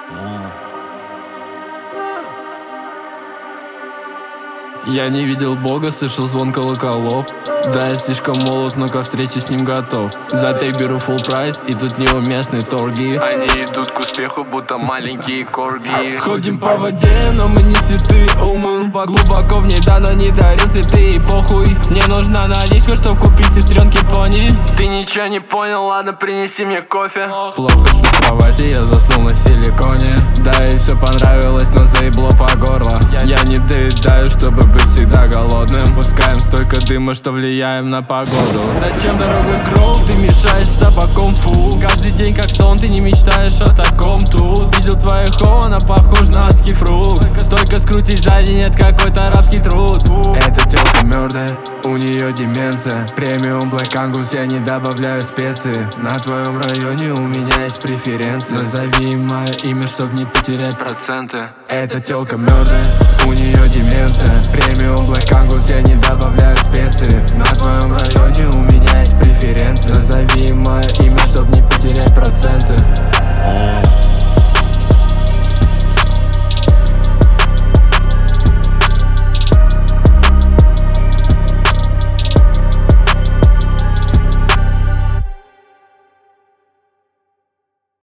Я не видел Бога, слышал звон колоколов. Да, я слишком молод, но ко встрече с ним готов. За тейп беру full прайс, и тут неуместные торги. Они идут к успеху, будто маленькие корги. Ходим по воде, но мы не цветы. Умыл глубоко в ней, да, но не дарил цветы. И похуй, мне нужна наличка, чтоб купить сестренке пони. Ты ничего не понял, ладно, принеси мне кофе. Плохо сплю в кровати, я заснул на силиконе. Да, и все понравилось, но заебло по горло. Я не доедаю, чтобы быть всегда голодным. Пускаем столько дыма, что влияем на погоду. Зачем дорога гроу, ты мешаешь с табаком, фу. Каждый день как сон, ты не мечтаешь о таком тут. Видел твою хоу, она похожа на адский фрукт. Столько скрутить сзади, нет какой-то арабский труд. Эта тёлка мёртвая, у неё деменция. Премиум Black Angus, я не добавляю специи. На твоем районе у меня есть преференции. Назови мое имя, чтоб не потерять проценты. Эта тёлка мёртвая, у неё деменция. Премиум Black Angus, я не добавляю специи. На твоем районе у меня есть преференции. Назови мое имя.